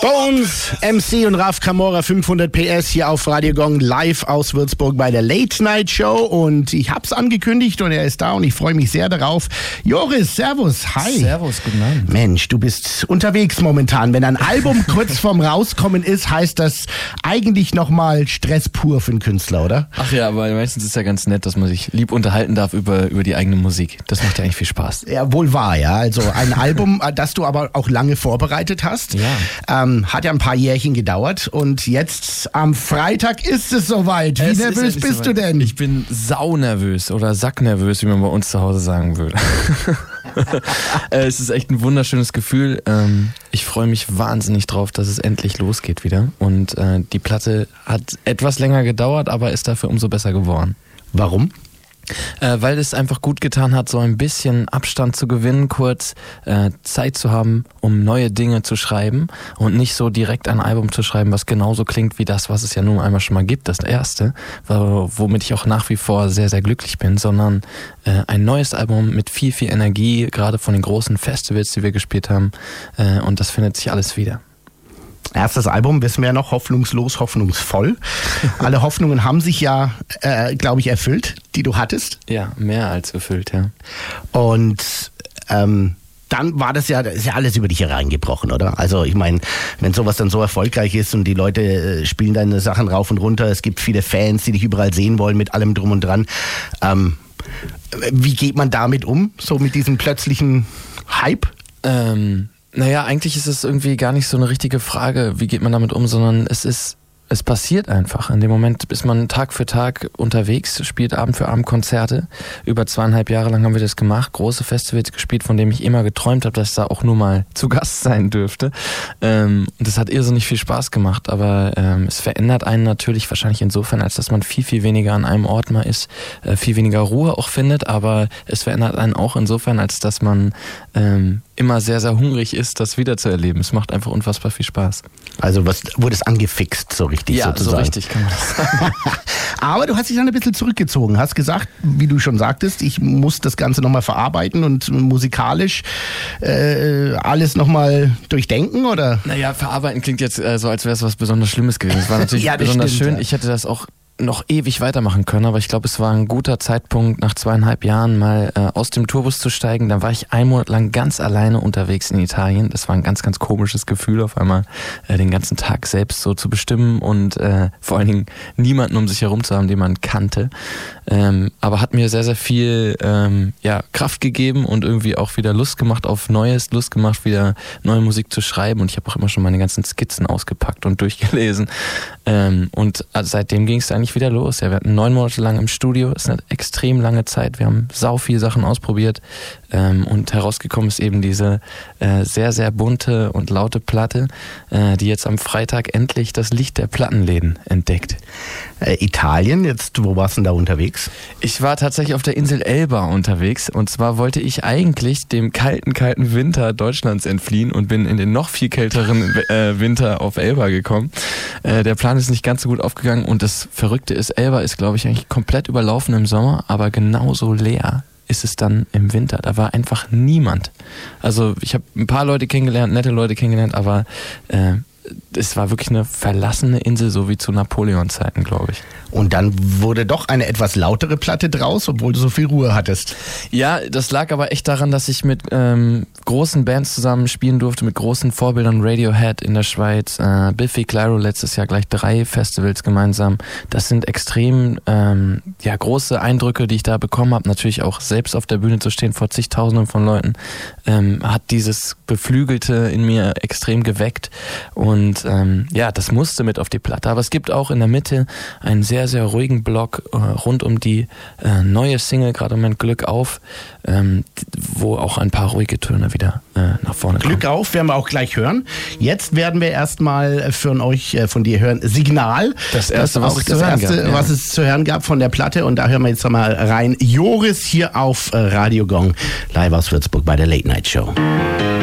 Bones, MC und Raf Camora 500 PS hier auf Radio Gong live aus Würzburg bei der Late Night Show und ich hab's angekündigt und er ist da und ich freue mich sehr darauf. Joris, servus, hi. Servus, guten Abend. Mensch, du bist unterwegs momentan. Wenn ein Album kurz vorm Rauskommen ist, heißt das eigentlich nochmal Stress pur für einen Künstler, oder? Ach ja, aber meistens ist ja ganz nett, dass man sich lieb unterhalten darf über die eigene Musik. Das macht ja eigentlich viel Spaß. Ja, wohl wahr, ja. Also ein Album, das du aber auch lange vorbereitet hast. Ja. Hat ja ein paar Jährchen gedauert und jetzt am Freitag ist es soweit. Wie nervös bist du denn? Ich bin saunervös oder sacknervös, wie man bei uns zu Hause sagen würde. Es ist echt ein wunderschönes Gefühl. Ich freue mich wahnsinnig drauf, dass es endlich losgeht wieder. Und die Platte hat etwas länger gedauert, aber ist dafür umso besser geworden. Warum? Weil es einfach gut getan hat, so ein bisschen Abstand zu gewinnen, kurz Zeit zu haben, um neue Dinge zu schreiben und nicht so direkt ein Album zu schreiben, was genauso klingt wie das, was es ja nun einmal schon mal gibt, das erste, womit ich auch nach wie vor sehr, sehr glücklich bin, sondern ein neues Album mit viel, viel Energie, gerade von den großen Festivals, die wir gespielt haben, und das findet sich alles wieder. Erstes Album, wissen wir ja noch, hoffnungslos, hoffnungsvoll. Alle Hoffnungen haben sich ja, glaube ich, erfüllt, die du hattest. Ja, mehr als erfüllt, ja. Und dann war das ist ja alles über dich hereingebrochen, oder? Also ich meine, wenn sowas dann so erfolgreich ist und die Leute spielen deine Sachen rauf und runter, es gibt viele Fans, die dich überall sehen wollen mit allem drum und dran. Wie geht man damit um, so mit diesem plötzlichen Hype? Naja, eigentlich ist es irgendwie gar nicht so eine richtige Frage, wie geht man damit um, sondern es passiert einfach. In dem Moment ist man Tag für Tag unterwegs, spielt Abend für Abend Konzerte. Über 2,5 Jahre lang haben wir das gemacht, große Festivals gespielt, von denen ich immer geträumt habe, dass ich da auch nur mal zu Gast sein dürfte. Und das hat irrsinnig viel Spaß gemacht, aber es verändert einen natürlich wahrscheinlich insofern, als dass man viel, viel weniger an einem Ort mal ist, viel weniger Ruhe auch findet, aber es verändert einen auch insofern, als dass man immer sehr, sehr hungrig ist, das wiederzuerleben. Es macht einfach unfassbar viel Spaß. Also wurde es angefixt, so richtig sozusagen? Ja, so richtig kann man das sagen. Aber du hast dich dann ein bisschen zurückgezogen, hast gesagt, wie du schon sagtest, ich muss das Ganze nochmal verarbeiten und musikalisch alles nochmal durchdenken, oder? Naja, verarbeiten klingt jetzt so, als wäre es was besonders Schlimmes gewesen. Es war natürlich ja, besonders stimmt, schön. Ja. Ich hätte das auch noch ewig weitermachen können, aber ich glaube, es war ein guter Zeitpunkt, nach 2,5 Jahren mal aus dem Tourbus zu steigen. Dann war ich 1 Monat lang ganz alleine unterwegs in Italien. Das war ein ganz, ganz komisches Gefühl, auf einmal den ganzen Tag selbst so zu bestimmen und vor allen Dingen niemanden um sich herum zu haben, den man kannte. Aber hat mir sehr, sehr viel Kraft gegeben und irgendwie auch wieder Lust gemacht auf Neues, Lust gemacht, wieder neue Musik zu schreiben. Und ich habe auch immer schon meine ganzen Skizzen ausgepackt und durchgelesen. Und seitdem ging es eigentlich wieder los. Ja, wir hatten 9 Monate lang im Studio, ist eine extrem lange Zeit. Wir haben sau viele Sachen ausprobiert und herausgekommen ist eben diese sehr, sehr bunte und laute Platte, die jetzt am Freitag endlich das Licht der Plattenläden entdeckt. Italien, jetzt, wo warst du denn da unterwegs? Ich war tatsächlich auf der Insel Elba unterwegs und zwar wollte ich eigentlich dem kalten Winter Deutschlands entfliehen und bin in den noch viel kälteren Winter auf Elba gekommen. Der Plan ist nicht ganz so gut aufgegangen und das Verrückte ist, Elba ist, glaube ich, eigentlich komplett überlaufen im Sommer, aber genauso leer ist es dann im Winter. Da war einfach niemand. Also ich habe ein paar Leute kennengelernt, nette Leute kennengelernt, aber es war wirklich eine verlassene Insel, so wie zu Napoleon-Zeiten, glaube ich. Und dann wurde doch eine etwas lautere Platte draus, obwohl du so viel Ruhe hattest. Ja, das lag aber echt daran, dass ich mit großen Bands zusammen spielen durfte, mit großen Vorbildern, Radiohead in der Schweiz, Biffy Clyro letztes Jahr gleich 3 Festivals gemeinsam. Das sind extrem große Eindrücke, die ich da bekommen habe. Natürlich auch selbst auf der Bühne zu stehen vor zigtausenden von Leuten, hat dieses Beflügelte in mir extrem geweckt. Und das musste mit auf die Platte. Aber es gibt auch in der Mitte einen sehr, sehr ruhigen Block rund um die neue Single, gerade im Moment Glück auf, wo auch ein paar ruhige Töne wieder nach vorne kommen. Glück auf, werden wir auch gleich hören. Jetzt werden wir erstmal von dir hören, Signal. Das erste, was es zu hören gab von der Platte. Und da hören wir jetzt mal rein. Joris hier auf Radio Gong, live aus Würzburg bei der Late Night Show.